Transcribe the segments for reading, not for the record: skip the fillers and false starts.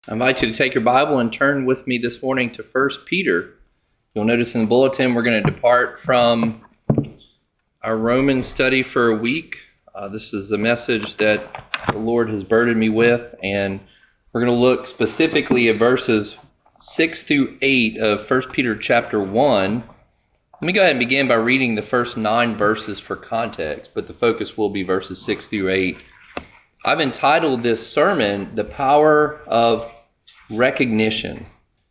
I invite you to take your Bible and turn with me this morning to 1 Peter. You'll notice in the bulletin we're going to depart from our Roman study for a week. This is a message that the Lord has burdened me with, and we're going to look specifically at verses 6 through 8 of 1 Peter chapter 1. Let me go ahead and begin by reading the first 9 verses for context, but the focus will be verses 6 through 8. I've entitled this sermon, The Power of Recognition.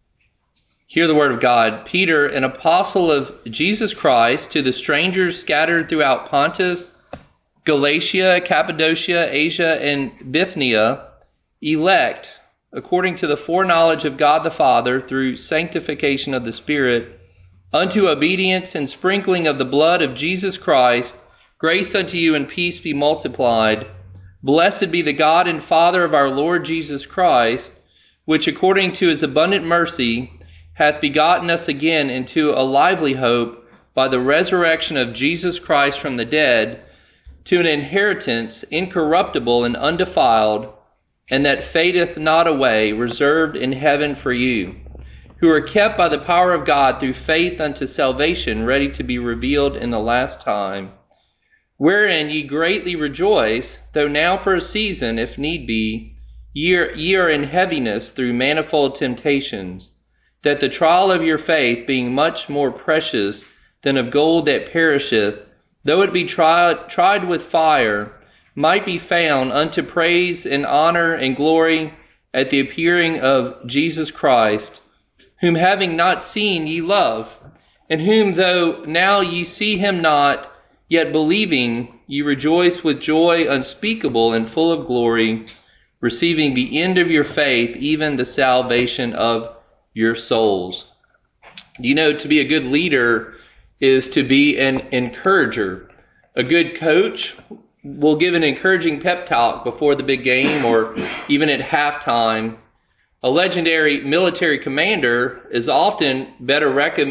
Hear the word of God. Peter, an apostle of Jesus Christ, to the strangers scattered throughout Pontus, Galatia, Cappadocia, Asia, and Bithynia, elect, according to the foreknowledge of God the Father, through sanctification of the Spirit, unto obedience and sprinkling of the blood of Jesus Christ, grace unto you and peace be multiplied. Blessed be the God and Father of our Lord Jesus Christ, which according to his abundant mercy hath begotten us again into a lively hope by the resurrection of Jesus Christ from the dead, to an inheritance incorruptible and undefiled, and that fadeth not away, reserved in heaven for you, who are kept by the power of God through faith unto salvation, ready to be revealed in the last time. Wherein ye greatly rejoice, though now for a season, if need be, ye are in heaviness through manifold temptations, that the trial of your faith, being much more precious than of gold that perisheth, though it be tried with fire, might be found unto praise and honor and glory at the appearing of Jesus Christ, whom having not seen ye love, and whom though now ye see him not, yet believing, ye rejoice with joy unspeakable and full of glory, receiving the end of your faith, even the salvation of your souls. You know, to be a good leader is to be an encourager. A good coach will give an encouraging pep talk before the big game or even at halftime. A legendary military commander is often better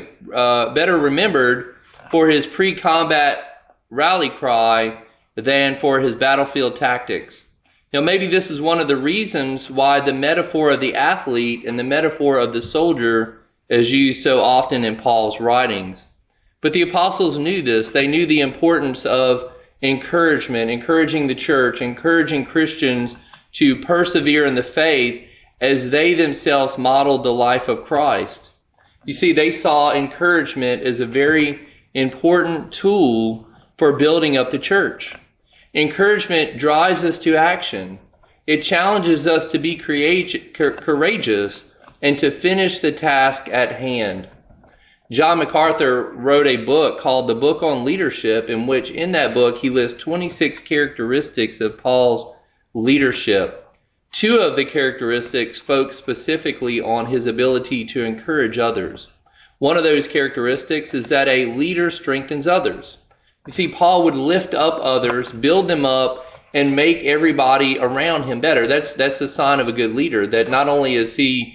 remembered for his pre-combat rally cry than for his battlefield tactics. Now, maybe this is one of the reasons why the metaphor of the athlete and the metaphor of the soldier is used so often in Paul's writings. But the apostles knew this. They knew the importance of encouragement, encouraging the church, encouraging Christians to persevere in the faith as they themselves modeled the life of Christ. You see, they saw encouragement as a very important tool for building up the church. Encouragement drives us to action. It challenges us to be courageous and to finish the task at hand. John MacArthur wrote a book called The Book on Leadership, in which in that book he lists 26 characteristics of Paul's leadership. 2 of the characteristics spoke specifically on his ability to encourage others. One of those characteristics is that a leader strengthens others. You see, Paul would lift up others, build them up, and make everybody around him better. That's a sign of a good leader, that not only is he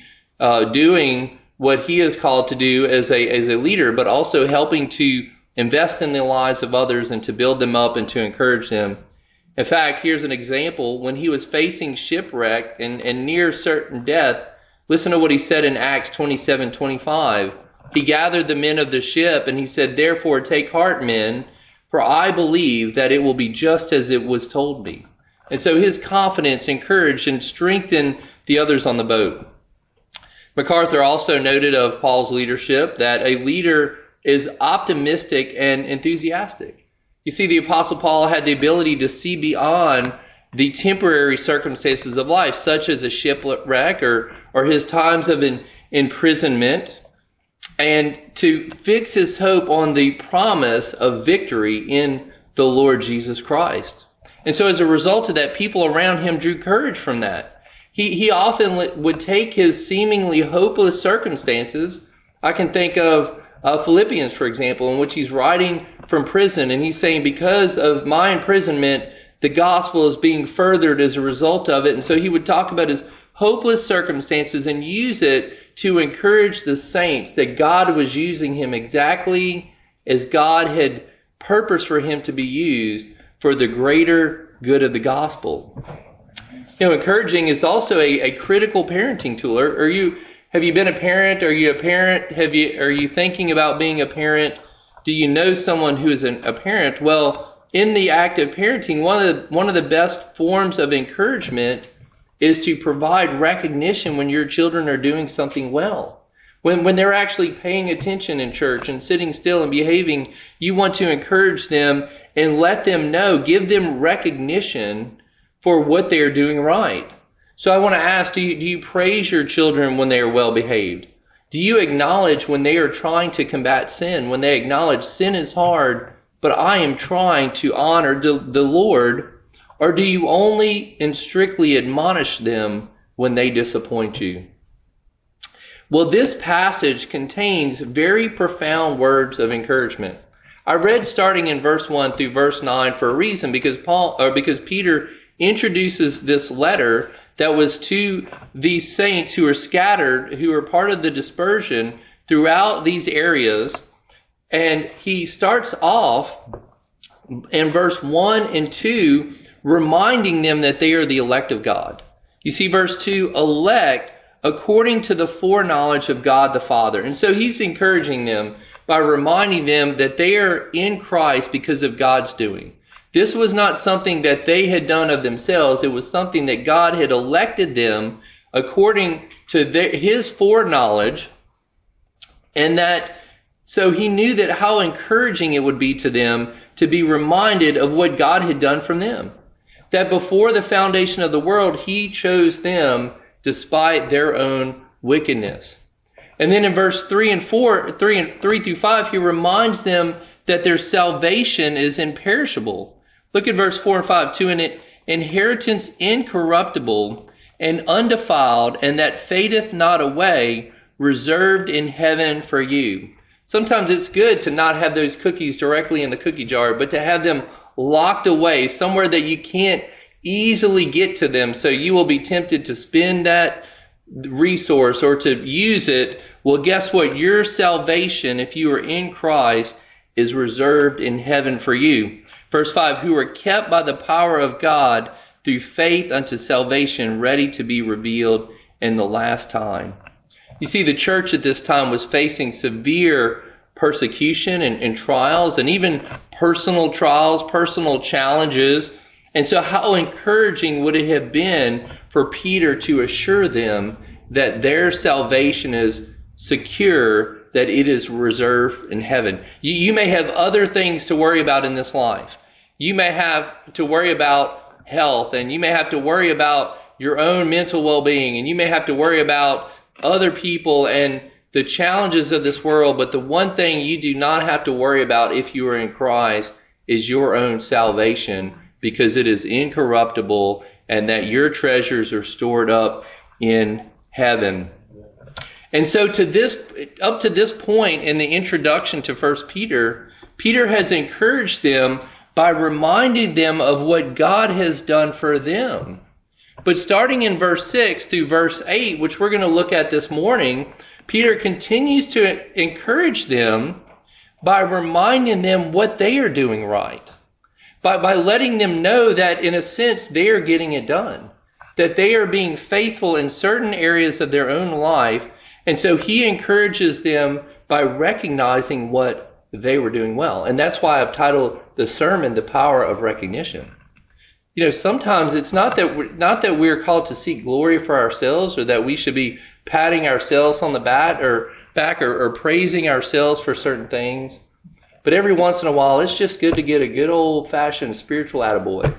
doing what he is called to do as a leader, but also helping to invest in the lives of others and to build them up and to encourage them. In fact, here's an example. When he was facing shipwreck and near certain death, listen to what he said in Acts 27:25. He gathered the men of the ship and he said, "Therefore take heart, men, for I believe that it will be just as it was told me." And so his confidence encouraged and strengthened the others on the boat. MacArthur also noted of Paul's leadership that a leader is optimistic and enthusiastic. You see, the Apostle Paul had the ability to see beyond the temporary circumstances of life, such as a shipwreck or his times of imprisonment, and to fix his hope on the promise of victory in the Lord Jesus Christ. And so as a result of that, people around him drew courage from that. He often would take his seemingly hopeless circumstances. I can think of Philippians, for example, in which he's writing from prison, and he's saying, because of my imprisonment, the gospel is being furthered as a result of it. And so he would talk about his hopeless circumstances and use it to encourage the saints that God was using him exactly as God had purposed for him to be used for the greater good of the gospel. Encouraging is also a critical parenting tool. Have you been a parent? Are you a parent? Are you thinking about being a parent? Do you know someone who is a parent? Well, in the act of parenting, one of the best forms of encouragement is to provide recognition when your children are doing something well. When they're actually paying attention in church and sitting still and behaving, you want to encourage them and let them know, give them recognition for what they are doing right. So I want to ask, do you praise your children when they are well behaved? Do you acknowledge when they are trying to combat sin, when they acknowledge sin is hard, but I am trying to honor the Lord? Or do you only and strictly admonish them when they disappoint you? Well, this passage contains very profound words of encouragement. I read starting in verse 1 through verse 9 for a reason, because Peter introduces this letter that was to these saints who are scattered, who are part of the dispersion throughout these areas. And he starts off in verse 1 and 2 reminding them that they are the elect of God. You see, verse 2, elect according to the foreknowledge of God the Father. And so he's encouraging them by reminding them that they are in Christ because of God's doing. This was not something that they had done of themselves. It was something that God had elected them according to his foreknowledge. And so he knew that how encouraging it would be to them to be reminded of what God had done from them. That before the foundation of the world, he chose them despite their own wickedness. And then in verse 3 through 5, he reminds them that their salvation is imperishable. Look at verse 4 and 5. To an inheritance incorruptible and undefiled, and that fadeth not away, reserved in heaven for you. Sometimes it's good to not have those cookies directly in the cookie jar, but to have them locked away somewhere that you can't easily get to them, so you will be tempted to spend that resource or to use it. Well, guess what? Your salvation, if you are in Christ, is reserved in heaven for you. Verse 5, who are kept by the power of God through faith unto salvation, ready to be revealed in the last time. You see, the church at this time was facing severe persecution and trials, and even personal trials, personal challenges. And so how encouraging would it have been for Peter to assure them that their salvation is secure, that it is reserved in heaven. You may have other things to worry about in this life. You may have to worry about health, and you may have to worry about your own mental well-being, and you may have to worry about other people and the challenges of this world. But the one thing you do not have to worry about if you are in Christ is your own salvation, because it is incorruptible, and that your treasures are stored up in heaven. And so up to this point in the introduction to 1 Peter, Peter has encouraged them by reminding them of what God has done for them. But starting in verse 6 through verse 8, which we're going to look at this morning, Peter continues to encourage them by reminding them what they are doing right. By letting them know that, in a sense, they are getting it done. That they are being faithful in certain areas of their own life. And so he encourages them by recognizing what they were doing well. And that's why I've titled the sermon, The Power of Recognition. Sometimes it's not that we're called to seek glory for ourselves, or that we should be patting ourselves on the back or praising ourselves for certain things. But every once in a while, it's just good to get a good old-fashioned spiritual attaboy,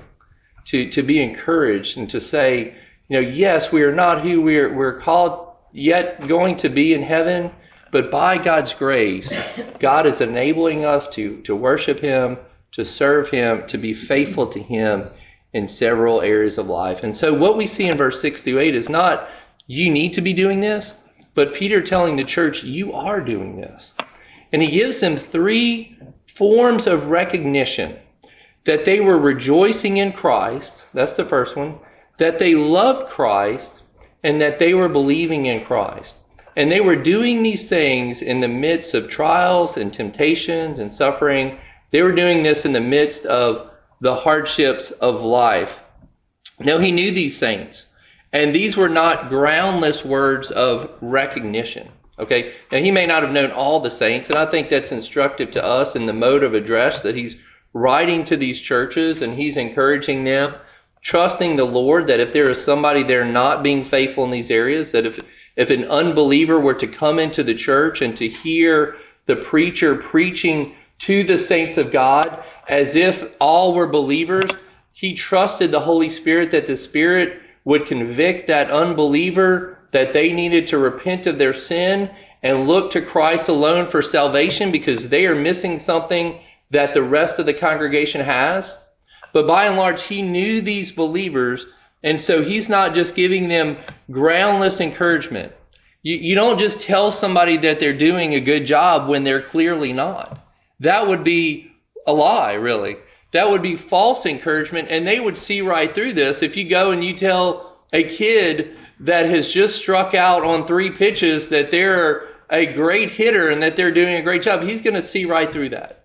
to be encouraged and to say, yes, we are not who we're called yet going to be in heaven, but by God's grace, God is enabling us to worship Him, to serve Him, to be faithful to Him in several areas of life. And so what we see in verse 6 through 8 is not, you need to be doing this, but Peter telling the church, you are doing this. And he gives them 3 forms of recognition: that they were rejoicing in Christ, that's the first one, that they loved Christ, and that they were believing in Christ. And they were doing these things in the midst of trials and temptations and suffering. They were doing this in the midst of the hardships of life. No, he knew these things. And these were not groundless words of recognition. Okay? Now, he may not have known all the saints, and I think that's instructive to us in the mode of address that he's writing to these churches, and he's encouraging them, trusting the Lord that if there is somebody there not being faithful in these areas, that if an unbeliever were to come into the church and to hear the preacher preaching to the saints of God as if all were believers, he trusted the Holy Spirit that the Spirit would convict that unbeliever that they needed to repent of their sin and look to Christ alone for salvation because they are missing something that the rest of the congregation has. But by and large, he knew these believers, and so he's not just giving them groundless encouragement. You don't just tell somebody that they're doing a good job when they're clearly not. That would be a lie, really. That would be false encouragement, and they would see right through this. If you go and you tell a kid that has just struck out on 3 pitches that they're a great hitter and that they're doing a great job, he's going to see right through that.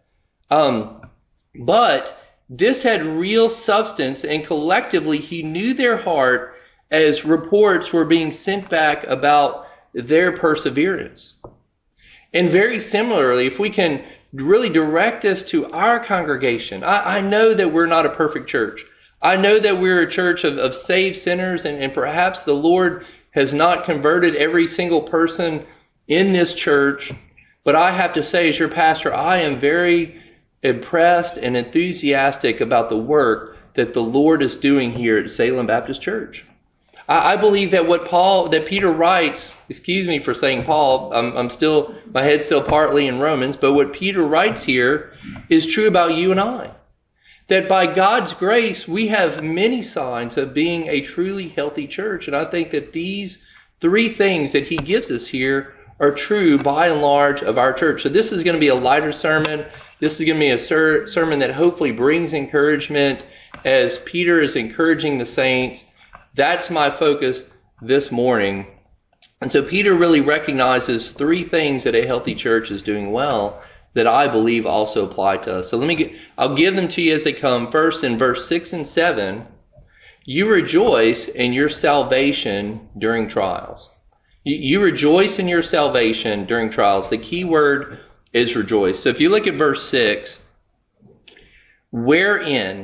But this had real substance, and collectively he knew their heart as reports were being sent back about their perseverance. And very similarly, if we can really direct this to our congregation, I know that we're not a perfect church. I know that we're a church of saved sinners, and perhaps the Lord has not converted every single person in this church. But I have to say, as your pastor, I am very impressed and enthusiastic about the work that the Lord is doing here at Salem Baptist Church. I believe that Peter writes, excuse me for saying Paul, my head's still partly in Romans, but what Peter writes here is true about you and I. That by God's grace, we have many signs of being a truly healthy church. And I think that these 3 things that he gives us here are true by and large of our church. So this is going to be a lighter sermon. This is going to be a sermon that hopefully brings encouragement as Peter is encouraging the saints. That's my focus this morning. And so Peter really recognizes 3 things that a healthy church is doing well that I believe also apply to us. So I'll give them to you as they come. First, in verse 6 and 7, you rejoice in your salvation during trials. You rejoice in your salvation during trials. The key word is rejoice. So if you look at verse 6, wherein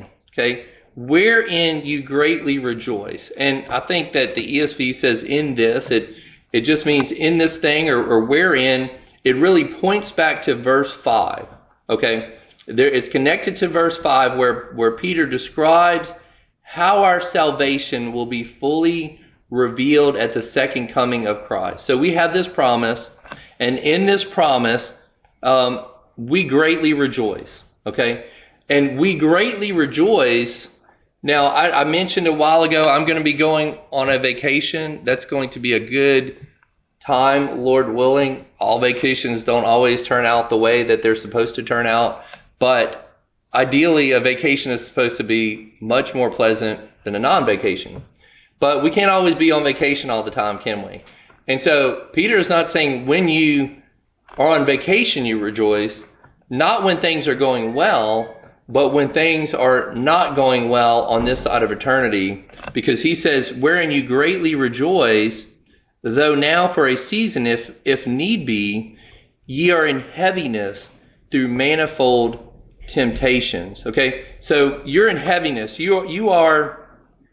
you greatly rejoice. And I think that the ESV says in this, it just means in this thing or wherein. It really points back to verse 5. Okay? It's connected to verse 5 where Peter describes how our salvation will be fully revealed at the second coming of Christ. So we have this promise, and in this promise, we greatly rejoice. Okay? And we greatly rejoice. Now, I mentioned a while ago, I'm going to be going on a vacation. That's going to be a good time, Lord willing. All vacations don't always turn out the way that they're supposed to turn out, but ideally a vacation is supposed to be much more pleasant than a non-vacation. But we can't always be on vacation all the time, can we? And so Peter is not saying when you are on vacation you rejoice, not when things are going well, but when things are not going well on this side of eternity, because he says, wherein you greatly rejoice, though now for a season, if need be, ye are in heaviness through manifold temptations. Okay, so you're in heaviness. You are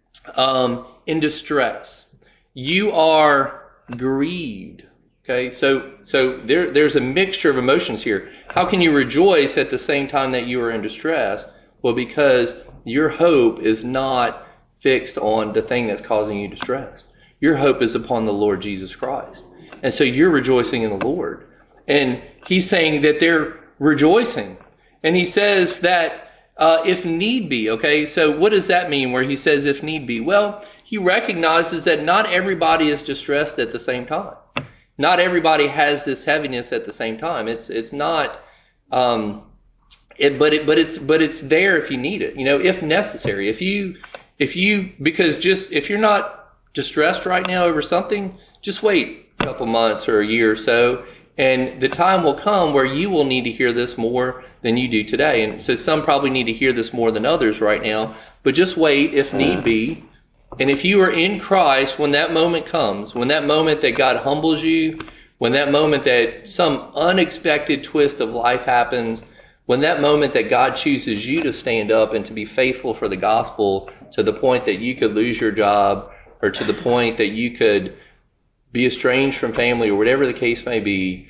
in distress. You are grieved. Okay, so there's a mixture of emotions here. How can you rejoice at the same time that you are in distress? Well, because your hope is not fixed on the thing that's causing you distress. Your hope is upon the Lord Jesus Christ. And so you're rejoicing in the Lord. And he's saying that they're rejoicing. And he says that if need be, okay, so what does that mean where he says if need be? Well, he recognizes that not everybody is distressed at the same time. Not everybody has this heaviness at the same time. It's not, but it's there if you need it. You know, if necessary. If you're not distressed right now over something, just wait a couple months or a year or so, and the time will come where you will need to hear this more than you do today. And so some probably need to hear this more than others right now, but just wait if need be, And if you are in Christ, when that moment comes, when that moment that God humbles you, when that moment that some unexpected twist of life happens, when that moment that God chooses you to stand up and to be faithful for the gospel to the point that you could lose your job, or to the point that you could be estranged from family, or whatever the case may be,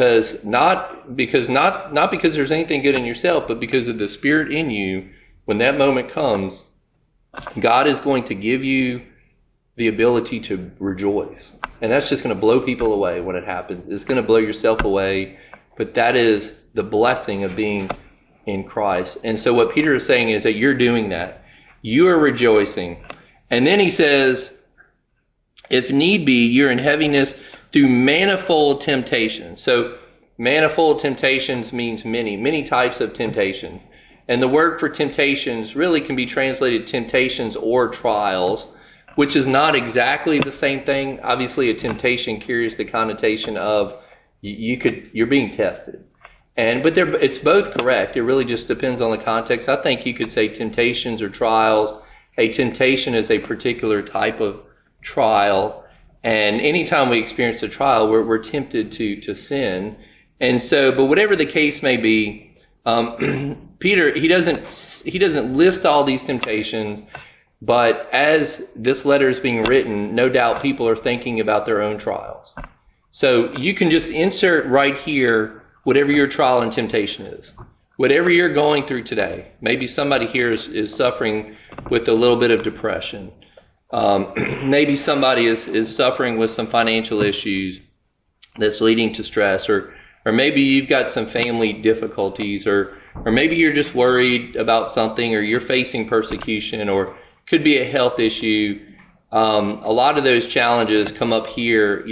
not because there's anything good in yourself, but because of the Spirit in you, when that moment comes, God is going to give you the ability to rejoice. And that's just going to blow people away when it happens. It's going to blow yourself away, but that is the blessing of being in Christ. And so what Peter is saying is that you're doing that. You are rejoicing. And then he says, if need be, you're in heaviness through manifold temptations. So manifold temptations means many types of temptation. And the word for temptations really can be translated temptations or trials, which is not exactly the same thing. Obviously, a temptation carries the connotation of you're being tested. But it's both correct. It really just depends on the context. I think you could say temptations or trials. A temptation is a particular type of trial. And anytime we experience a trial, we're tempted to sin. And so, but whatever the case may be, Peter, he doesn't list all these temptations, but as this letter is being written, no doubt people are thinking about their own trials. So you can just insert right here whatever your trial and temptation is. Whatever you're going through today. Maybe somebody here is suffering with a little bit of depression. Maybe somebody is suffering with some financial issues that's leading to stress, or maybe you've got some family difficulties, or maybe you're just worried about something, or you're facing persecution, or could be a health issue. A lot of those challenges come up here.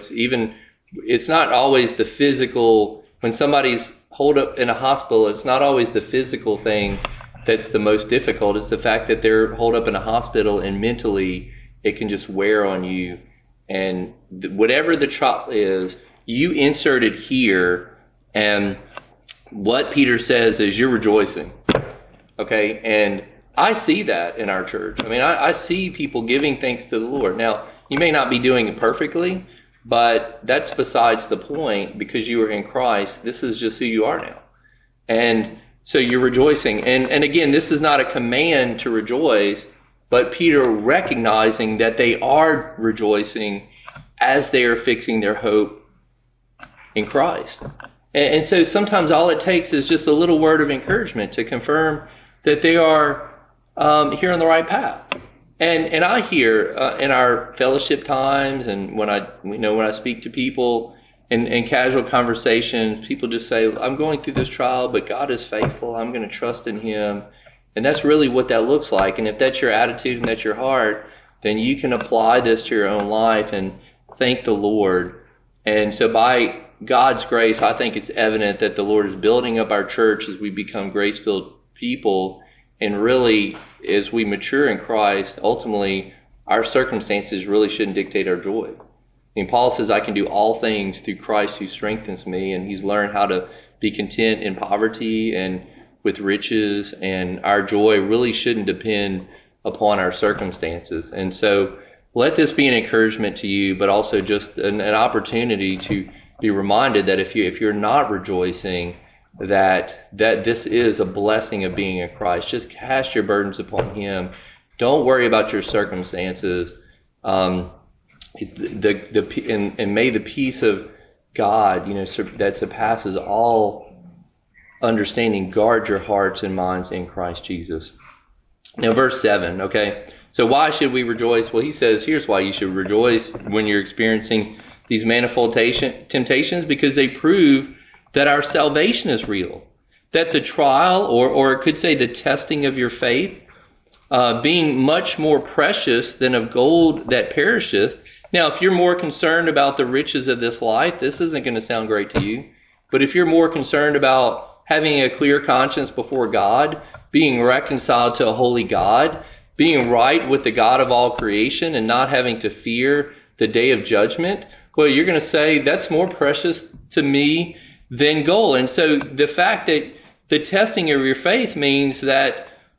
It's not always the physical. When somebody's holed up in a hospital, it's not always the physical thing that's the most difficult. It's the fact that they're holed up in a hospital, and mentally it can just wear on you. And whatever the trial is, you insert it here, and what Peter says is you're rejoicing. Okay? And I see that in our church. I mean, I see people giving thanks to the Lord. Now, you may not be doing it perfectly, but that's besides the point, because you are in Christ. This is just who you are now. And so you're rejoicing. And again, this is not a command to rejoice, but Peter recognizing that they are rejoicing as they are fixing their hope in Christ. And so sometimes all it takes is just a little word of encouragement to confirm that they are here on the right path. And I hear in our fellowship times, and when I speak to people in casual conversations, people just say, I'm going through this trial, but God is faithful. I'm going to trust in Him. And that's really what that looks like. And if that's your attitude and that's your heart, then you can apply this to your own life and thank the Lord. And so by God's grace, I think it's evident that the Lord is building up our church as we become grace-filled people. And really, as we mature in Christ, ultimately, our circumstances really shouldn't dictate our joy. I mean, Paul says, I can do all things through Christ who strengthens me. And he's learned how to be content in poverty and with riches. And our joy really shouldn't depend upon our circumstances. And so let this be an encouragement to you, but also just an opportunity to be reminded that if you're not rejoicing, that this is a blessing of being in Christ. Just cast your burdens upon Him. Don't worry about your circumstances. And may the peace of God, that surpasses all understanding, guard your hearts and minds in Christ Jesus. Now, verse 7, okay? So why should we rejoice? Well, he says, here's why you should rejoice when you're experiencing these manifold temptations, because they prove that our salvation is real. That the trial, or it could say the testing of your faith, being much more precious than of gold that perisheth. Now, if you're more concerned about the riches of this life, this isn't going to sound great to you. But if you're more concerned about having a clear conscience before God, being reconciled to a holy God, being right with the God of all creation, and not having to fear the day of judgment, well, you're going to say, that's more precious to me than gold. And so the fact that the testing of your faith means that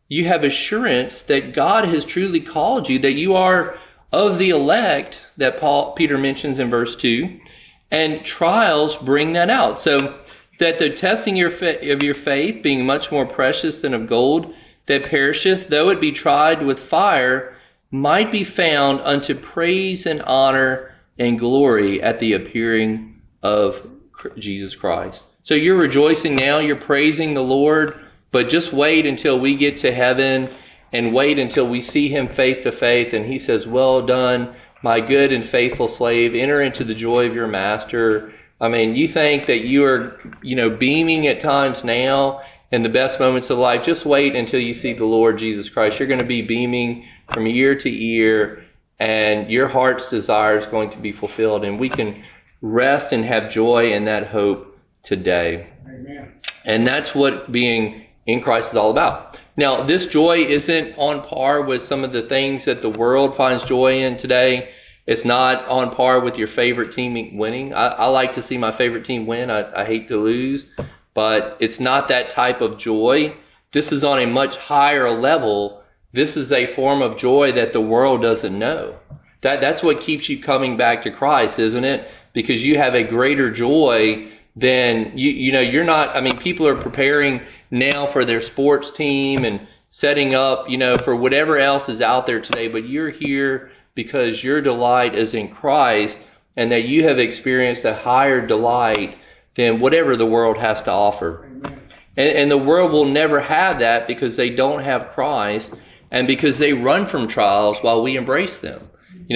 you have assurance that God has truly called you, that you are of the elect that Peter mentions in verse 2, and trials bring that out. So that the testing of your faith, being much more precious than of gold that perisheth, though it be tried with fire, might be found unto praise and honor and glory at the appearing of Jesus Christ. So you're rejoicing now, you're praising the Lord, but just wait until we get to heaven and wait until we see him face to face and he says, well done, my good and faithful slave, enter into the joy of your master. I mean, you think that you are, beaming at times now in the best moments of life. Just wait until you see the Lord Jesus Christ. You're going to be beaming from year to year, and your heart's desire is going to be fulfilled. And we can rest and have joy in that hope today. Amen. And that's what being in Christ is all about. Now, this joy isn't on par with some of the things that the world finds joy in today. It's not on par with your favorite team winning. I like to see my favorite team win. I hate to lose. But it's not that type of joy. This is on a much higher level. This is a form of joy that the world doesn't know. That's what keeps you coming back to Christ, isn't it? Because you have a greater joy than, you're not, people are preparing now for their sports team and setting up, for whatever else is out there today. But you're here because your delight is in Christ and that you have experienced a higher delight than whatever the world has to offer. And the world will never have that because they don't have Christ and because they run from trials while we embrace them,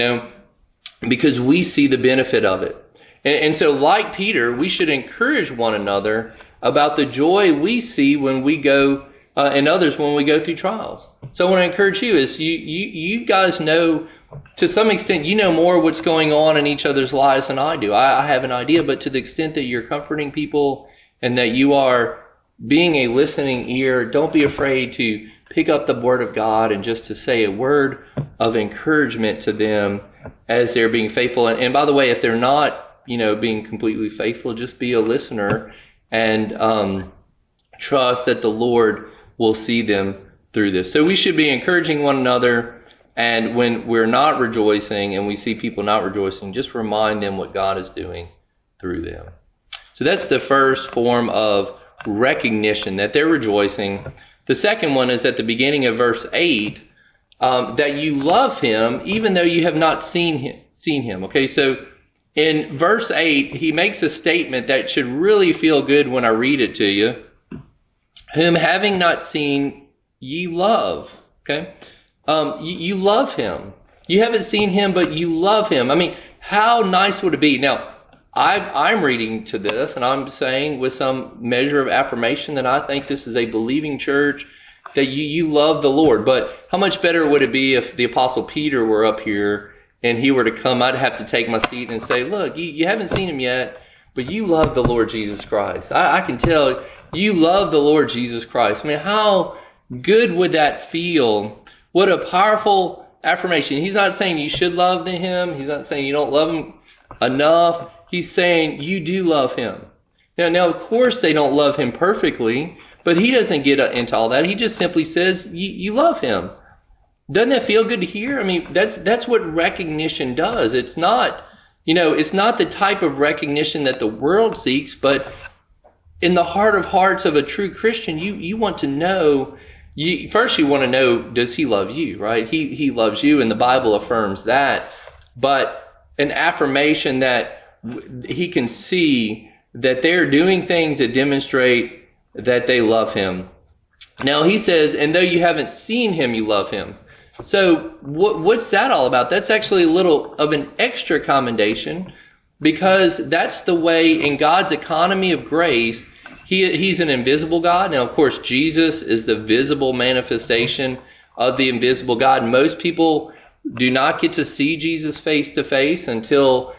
because we see the benefit of it. And so like Peter, we should encourage one another about the joy we see when we go, and others when we go through trials. So I want to encourage you is you guys know, to some extent, you know more what's going on in each other's lives than I do. I have an idea, but to the extent that you're comforting people and that you are being a listening ear, don't be afraid to pick up the Word of God and just to say a word of encouragement to them as they're being faithful. And by the way, if they're not, being completely faithful, just be a listener and trust that the Lord will see them through this. So we should be encouraging one another. And when we're not rejoicing and we see people not rejoicing, just remind them what God is doing through them. So that's the first form of recognition, that they're rejoicing. The second one is at the beginning of verse 8, that you love him even though you have not seen him. Okay, so in verse 8, he makes a statement that should really feel good when I read it to you. Whom having not seen, ye love. Okay? You love him. You haven't seen him, but you love him. How nice would it be? Now, I'm reading to this, and I'm saying with some measure of affirmation that I think this is a believing church, that you love the Lord. But how much better would it be if the Apostle Peter were up here and he were to come? I'd have to take my seat and say, look, you haven't seen him yet, but you love the Lord Jesus Christ. I can tell you love the Lord Jesus Christ. How good would that feel? What a powerful affirmation. He's not saying you should love him. He's not saying you don't love him enough. He's saying you do love him. Now, of course, they don't love him perfectly, but he doesn't get into all that. He just simply says you love him. Doesn't that feel good to hear? That's what recognition does. It's not, it's not the type of recognition that the world seeks, but in the heart of hearts of a true Christian, you want to know. First, you want to know, does he love you, right? He loves you, and the Bible affirms that. But an affirmation that he can see that they're doing things that demonstrate that they love him. Now, he says, and though you haven't seen him, you love him. So what's that all about? That's actually a little of an extra commendation, because that's the way in God's economy of grace. He's an invisible God. Now, of course, Jesus is the visible manifestation of the invisible God. Most people do not get to see Jesus face to face until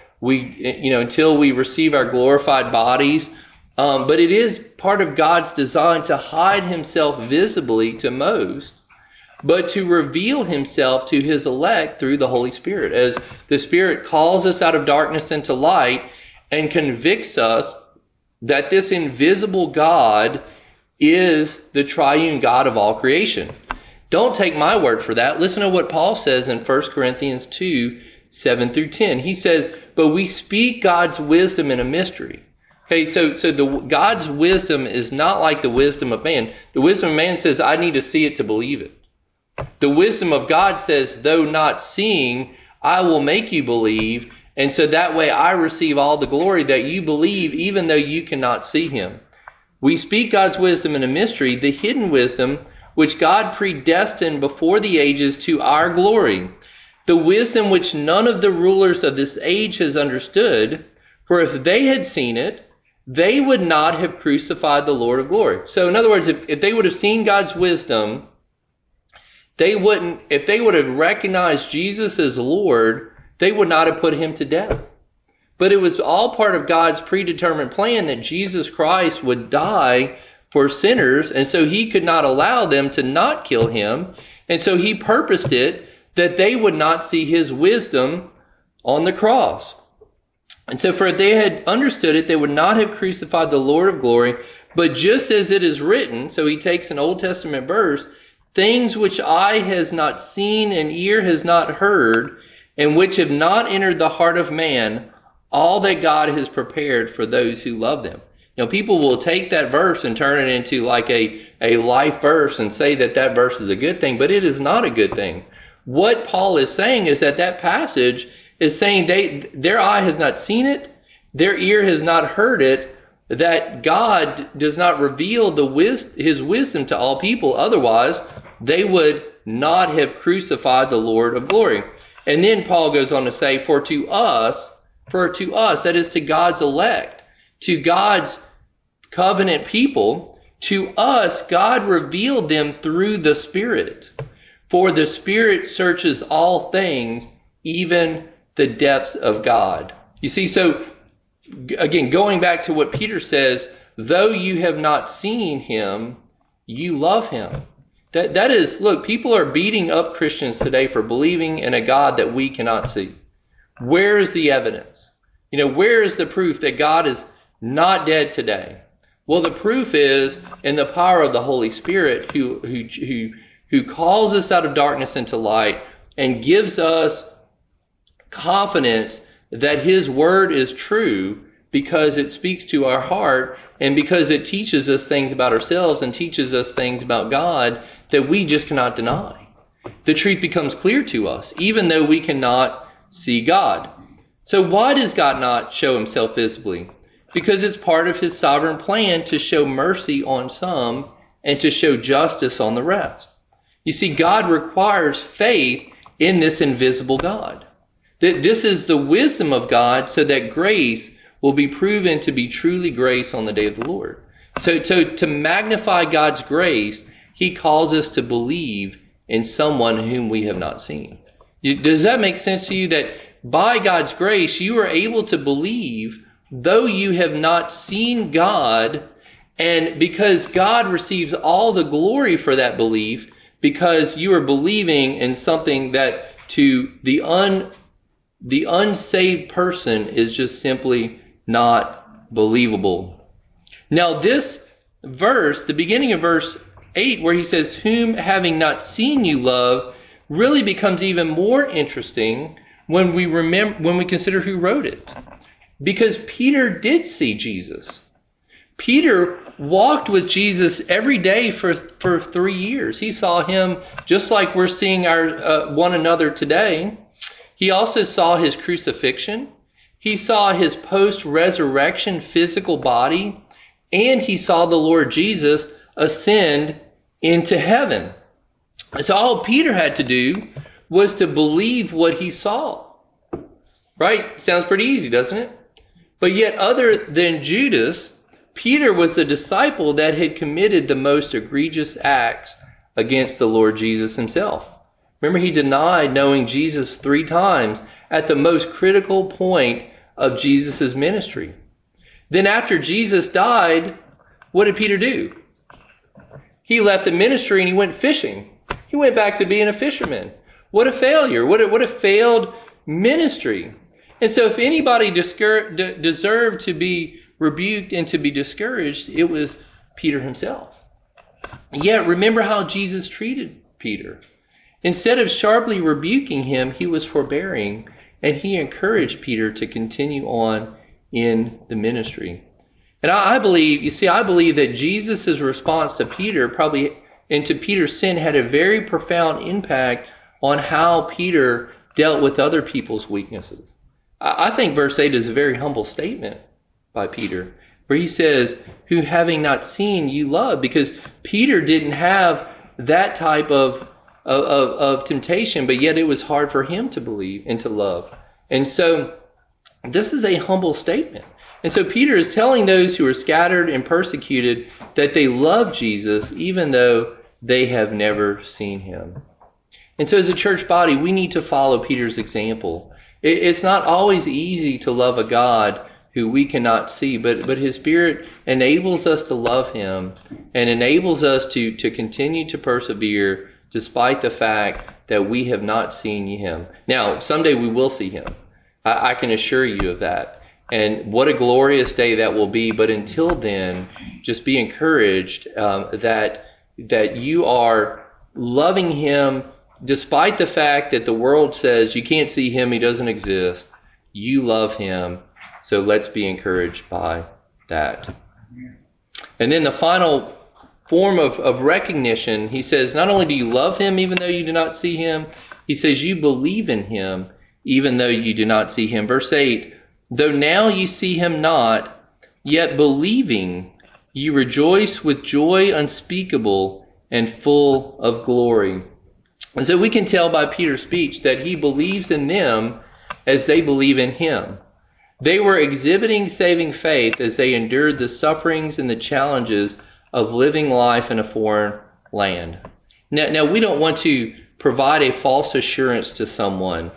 we receive our glorified bodies. But it is part of God's design to hide himself visibly to most, but to reveal himself to his elect through the Holy Spirit, as the Spirit calls us out of darkness into light and convicts us that this invisible God is the triune God of all creation. Don't take my word for that. Listen to what Paul says in 1 Corinthians 2, 7 through 10. He says, but we speak God's wisdom in a mystery. Okay, so God's wisdom is not like the wisdom of man. The wisdom of man says, I need to see it to believe it. The wisdom of God says, though not seeing, I will make you believe. And so that way I receive all the glory that you believe, even though you cannot see him. We speak God's wisdom in a mystery, the hidden wisdom, which God predestined before the ages to our glory. The wisdom which none of the rulers of this age has understood, for if they had seen it, they would not have crucified the Lord of glory. So in other words, if they would have seen God's wisdom, if they would have recognized Jesus as Lord, they would not have put him to death. But it was all part of God's predetermined plan that Jesus Christ would die for sinners, and so he could not allow them to not kill him. And so he purposed it that they would not see his wisdom on the cross. And so for if they had understood it, they would not have crucified the Lord of glory. But just as it is written, so he takes an Old Testament verse, things which eye has not seen and ear has not heard, and which have not entered the heart of man, all that God has prepared for those who love them. You know, people will take that verse and turn it into like a life verse and say that that verse is a good thing, but it is not a good thing. What Paul is saying is that passage is saying their eye has not seen it, their ear has not heard it, that God does not reveal his wisdom to all people. Otherwise, they would not have crucified the Lord of glory. And then Paul goes on to say, for to us, that is to God's elect, to God's covenant people, to us, God revealed them through the Spirit. For the Spirit searches all things, even the depths of God. You see, so again, going back to what Peter says, though you have not seen him, you love him. That is, look, people are beating up Christians today for believing in a God that we cannot see. Where is the evidence? You know, where is the proof that God is not dead today? Well, the proof is in the power of the Holy Spirit who calls us out of darkness into light and gives us confidence that his word is true because it speaks to our heart and because it teaches us things about ourselves and teaches us things about God that we just cannot deny. The truth becomes clear to us, even though we cannot see God. So why does God not show himself visibly? Because it's part of his sovereign plan to show mercy on some and to show justice on the rest. You see, God requires faith in this invisible God. That this is the wisdom of God so that grace will be proven to be truly grace on the day of the Lord. So to magnify God's grace, he calls us to believe in someone whom we have not seen. Does that make sense to you? That by God's grace, you are able to believe though you have not seen God, and because God receives all the glory for that belief, because you are believing in something that to the unsaved person is just simply not believable. Now this verse, the beginning of verse 8, where he says, whom having not seen you love, really becomes even more interesting when we consider who wrote it. Because Peter did see Jesus. Peter walked with Jesus every day for 3 years. He saw him just like we're seeing our one another today. He also saw his crucifixion. He saw his post-resurrection physical body. And he saw the Lord Jesus ascend into heaven. So all Peter had to do was to believe what he saw. Right? Sounds pretty easy, doesn't it? But yet other than Judas, Peter was the disciple that had committed the most egregious acts against the Lord Jesus himself. Remember, he denied knowing Jesus 3 times at the most critical point of Jesus' ministry. Then after Jesus died, what did Peter do? He left the ministry and he went fishing. He went back to being a fisherman. What a failure. What a failed ministry. And so if anybody deserved to be rebuked and to be discouraged, it was Peter himself. Yet remember how Jesus treated Peter. Instead of sharply rebuking him, he was forbearing, and he encouraged Peter to continue on in the ministry. And I believe that Jesus' response to Peter and to Peter's sin had a very profound impact on how Peter dealt with other people's weaknesses. I think verse 8 is a very humble statement by Peter, where he says, who having not seen you love, because Peter didn't have that type of temptation, but yet it was hard for him to believe and to love. And so this is a humble statement. And so Peter is telling those who are scattered and persecuted that they love Jesus even though they have never seen him. And so as a church body, we need to follow Peter's example. It's not always easy to love a God who we cannot see, but his Spirit enables us to love him and enables us to continue to persevere despite the fact that we have not seen him. Now, someday we will see him. I can assure you of that. And what a glorious day that will be. But until then, just be encouraged that you are loving him despite the fact that the world says you can't see him, he doesn't exist. You love him. So let's be encouraged by that. And then the final form of recognition, he says, not only do you love him even though you do not see him, he says you believe in him even though you do not see him. Verse 8, though now you see him not, yet believing you rejoice with joy unspeakable and full of glory. And so we can tell by Peter's speech that he believes in them as they believe in him. They were exhibiting saving faith as they endured the sufferings and the challenges of living life in a foreign land. Now we don't want to provide a false assurance to someone,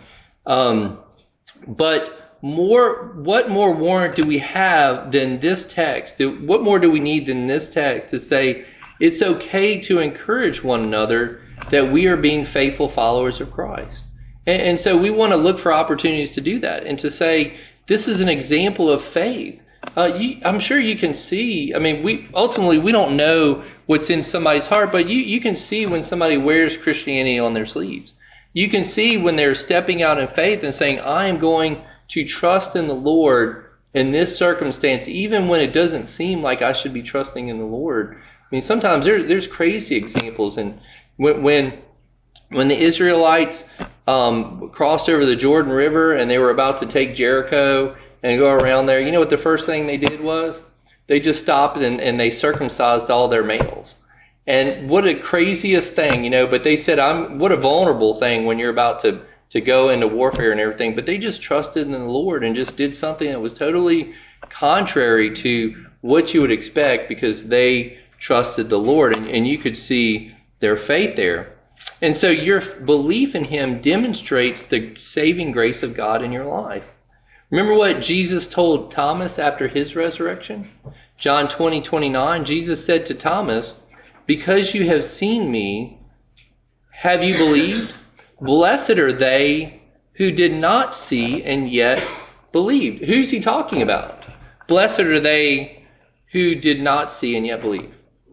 but what more warrant do we have than this text? What more do we need than this text to say it's okay to encourage one another that we are being faithful followers of Christ? And so we want to look for opportunities to do that and to say this is an example of faith. I'm sure you can see, we don't know what's in somebody's heart, but you can see when somebody wears Christianity on their sleeves. You can see when they're stepping out in faith and saying, I am going to trust in the Lord in this circumstance, even when it doesn't seem like I should be trusting in the Lord. Sometimes there's crazy examples. And when the Israelites crossed over the Jordan River and they were about to take Jericho and go around there, you know what the first thing they did was? They just stopped and they circumcised all their males. And what a craziest thing, but they said, what a vulnerable thing when you're about to go into warfare and everything. But they just trusted in the Lord and just did something that was totally contrary to what you would expect because they trusted the Lord. And you could see their faith there. And so your belief in him demonstrates the saving grace of God in your life. Remember what Jesus told Thomas after his resurrection? John 20:29, Jesus said to Thomas, because you have seen me, have you believed? Blessed are they who did not see and yet believed. Who's he talking about? Blessed are they who did not see and yet believe.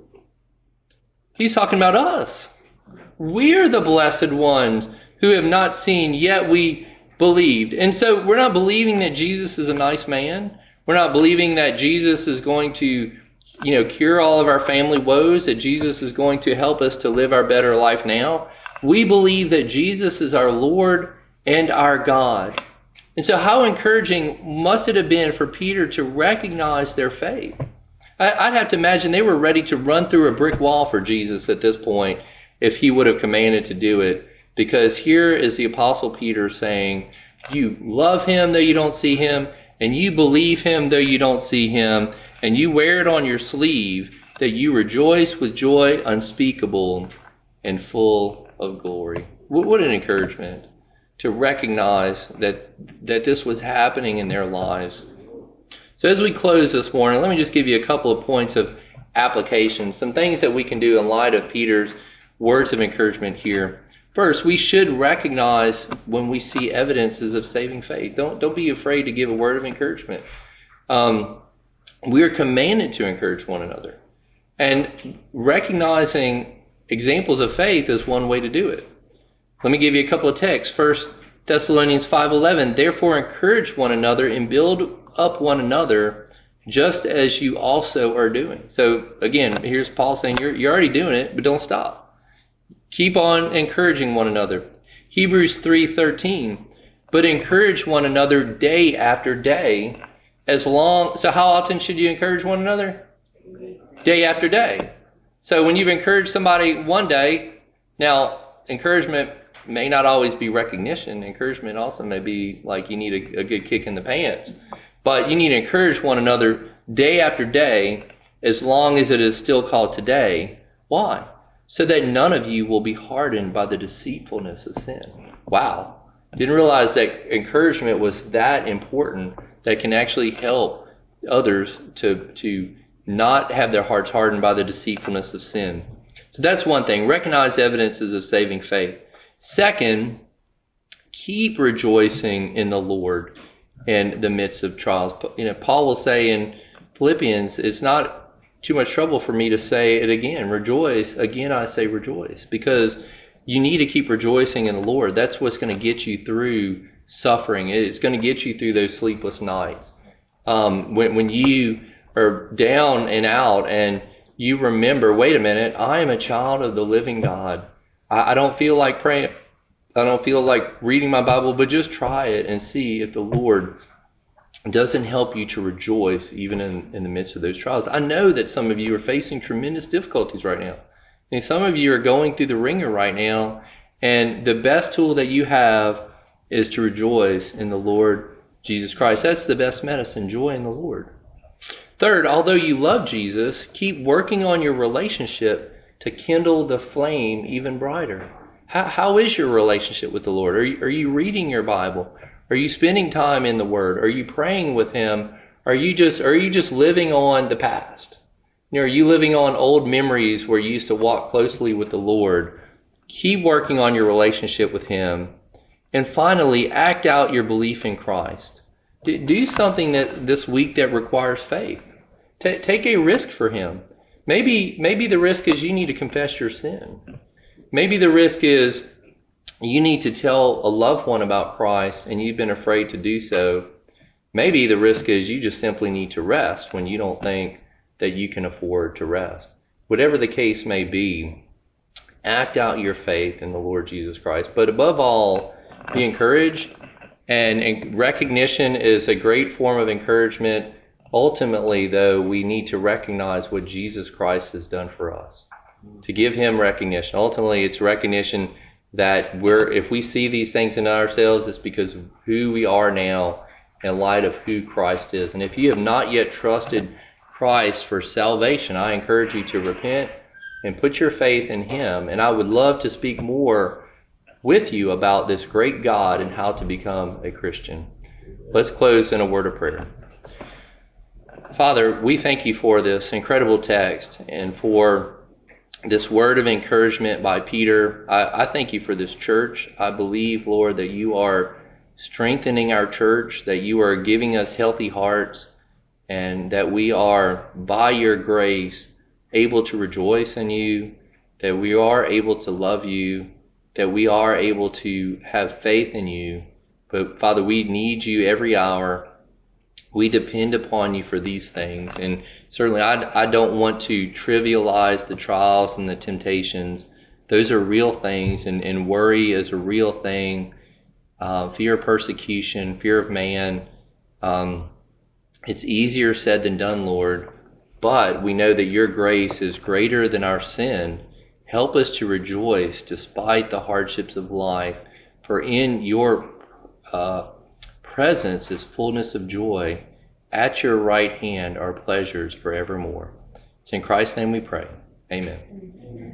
He's talking about us. We're the blessed ones who have not seen, yet we believed. And so we're not believing that Jesus is a nice man. We're not believing that Jesus is going to, cure all of our family woes, that Jesus is going to help us to live our better life now. We believe that Jesus is our Lord and our God. And so how encouraging must it have been for Peter to recognize their faith? I'd have to imagine they were ready to run through a brick wall for Jesus at this point if he would have commanded to do it. Because here is the Apostle Peter saying, you love him though you don't see him, and you believe him though you don't see him, and you wear it on your sleeve that you rejoice with joy unspeakable and full of glory. What an encouragement to recognize that this was happening in their lives. So as we close this morning, let me just give you a couple of points of application, some things that we can do in light of Peter's words of encouragement here. First, we should recognize when we see evidences of saving faith. Don't be afraid to give a word of encouragement. We are commanded to encourage one another. And recognizing examples of faith is one way to do it. Let me give you a couple of texts. 1 Thessalonians 5:11, therefore encourage one another and build up one another, just as you also are doing. So again, here's Paul saying you're already doing it, but don't stop. Keep on encouraging one another. Hebrews 3:13, but encourage one another day after day, so how often should you encourage one another? Day after day. So when you've encouraged somebody one day, now encouragement may not always be recognition. Encouragement also may be like you need a good kick in the pants. But you need to encourage one another day after day, as long as it is still called today. Why? So that none of you will be hardened by the deceitfulness of sin. Wow. Didn't realize that encouragement was that important, that can actually help others to not have their hearts hardened by the deceitfulness of sin. So that's one thing. Recognize evidences of saving faith. Second, keep rejoicing in the Lord in the midst of trials. Paul will say in Philippians, it's not too much trouble for me to say it again. Rejoice. Again, I say rejoice. Because you need to keep rejoicing in the Lord. That's what's going to get you through suffering. It's going to get you through those sleepless nights. When you are down and out and you remember, wait a minute, I am a child of the living God. I don't feel like praying. I don't feel like reading my Bible, but just try it and see if the Lord doesn't help you to rejoice even in the midst of those trials. I know that some of you are facing tremendous difficulties right now. And some of you are going through the ringer right now, and the best tool that you have is to rejoice in the Lord Jesus Christ. That's the best medicine, joy in the Lord. Third, although you love Jesus, keep working on your relationship to kindle the flame even brighter. How is your relationship with the Lord? Are you reading your Bible? Are you spending time in the Word? Are you praying with Him? Are you just living on the past? Are you living on old memories where you used to walk closely with the Lord? Keep working on your relationship with Him. And finally, act out your belief in Christ. Do something this week that requires faith. Take a risk for Him. Maybe the risk is you need to confess your sin. Maybe the risk is you need to tell a loved one about Christ and you've been afraid to do so. Maybe the risk is you just simply need to rest when you don't think that you can afford to rest. Whatever the case may be, act out your faith in the Lord Jesus Christ. But above all, be encouraged. And recognition is a great form of encouragement. Ultimately, though, we need to recognize what Jesus Christ has done for us. To give Him recognition. Ultimately, it's recognition that if we see these things in ourselves, it's because of who we are now in light of who Christ is. And if you have not yet trusted Christ for salvation, I encourage you to repent and put your faith in Him. And I would love to speak more with you about this great God and how to become a Christian. Let's close in a word of prayer. Father, we thank you for this incredible text and for this word of encouragement by Peter. I thank you for this church. I believe, Lord, that you are strengthening our church, that you are giving us healthy hearts, and that we are, by your grace, able to rejoice in you, that we are able to love you, that we are able to have faith in you. But Father, we need you every hour. We depend upon you for these things. And certainly I don't want to trivialize the trials and the temptations. Those are real things, and worry is a real thing. Fear of persecution, fear of man. It's easier said than done, Lord. But we know that your grace is greater than our sin. Help us to rejoice despite the hardships of life. For in your presence is fullness of joy. At your right hand are pleasures forevermore. It's in Christ's name we pray. Amen.